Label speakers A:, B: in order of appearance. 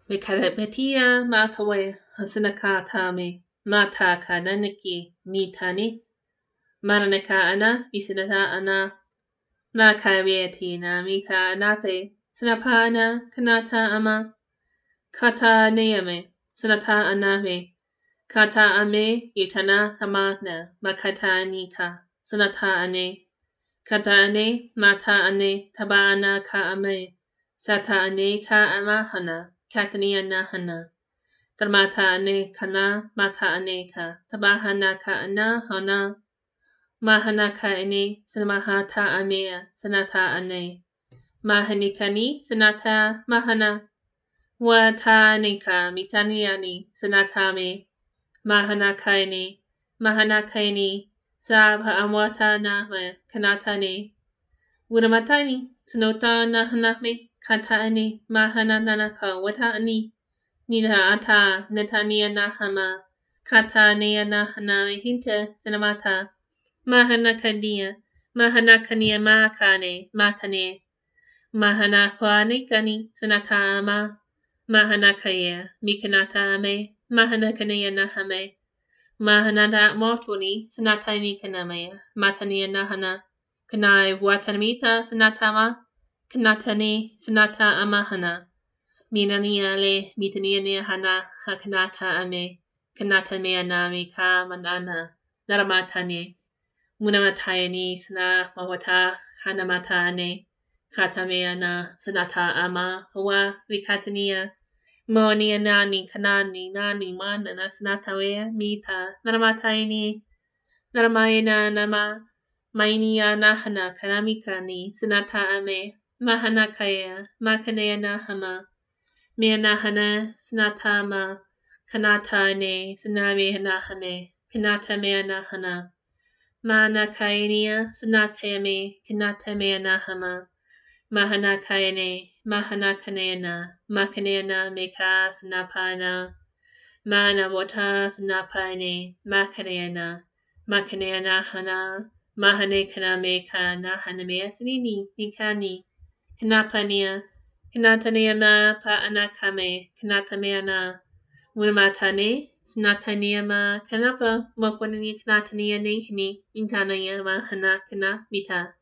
A: Wikarabetia matawe hasinakatame mata kananiki mitani maranaka ana isinata ana na kavieti na mita anape sinapana kanata ama kata neame sinata aname kata ame itana hamana makata nika sinata ane kata ane mata ane tabana ka ame sata ane ka amahana katania nahana Tamata ane kana mata ane ka tabahana ka ana hana mahana ka ane sinamahata amea sanata ane mahanikani sanata mahana wata nika mitaniani sanata me mahana kaini mahana kaini sabha amwata na kanata ne Wuramatani sanota nahana me kata ane mahana nanaka wata ani Nina ata netania nahama kata nea nahana hinta sinamata mahana kania makane matane mahana kwani kani sanata ama mahana kaya mikanata ame mahana kania nahame mahana da motuni sanata ni kanamaya matania nahana kanai watanmita sanatama kanatani sanata amahana Minania le mitania hana hakanata ame kanata me anami ka manana naramatane munamatayani sna mawata hanamatane katameana sanata ama hawa vikatania monia nani kanani nani manana sanatawea mita naramatayani naramayana nama mainia nahana kanamikani sanata ame mahana kaya makanea nahama Meanahana Snatama Kanatane Saname Hanahame Kanata Meanahana Mana Kainia Sanatame Kanata Meanahama Mahana Kaine Mahana Kanena Makanena Meka Snapana Mana Wata Snapane Makanena Makanena Hana Mahane Kanameka Nahaname Snini Nikani Kanapania Kanataneama pa anakame, kanatameana, Wimatane, Snataneama, Kanapa, Mokwanani Kanatania Nihini, Intanayama Hanakana Mita.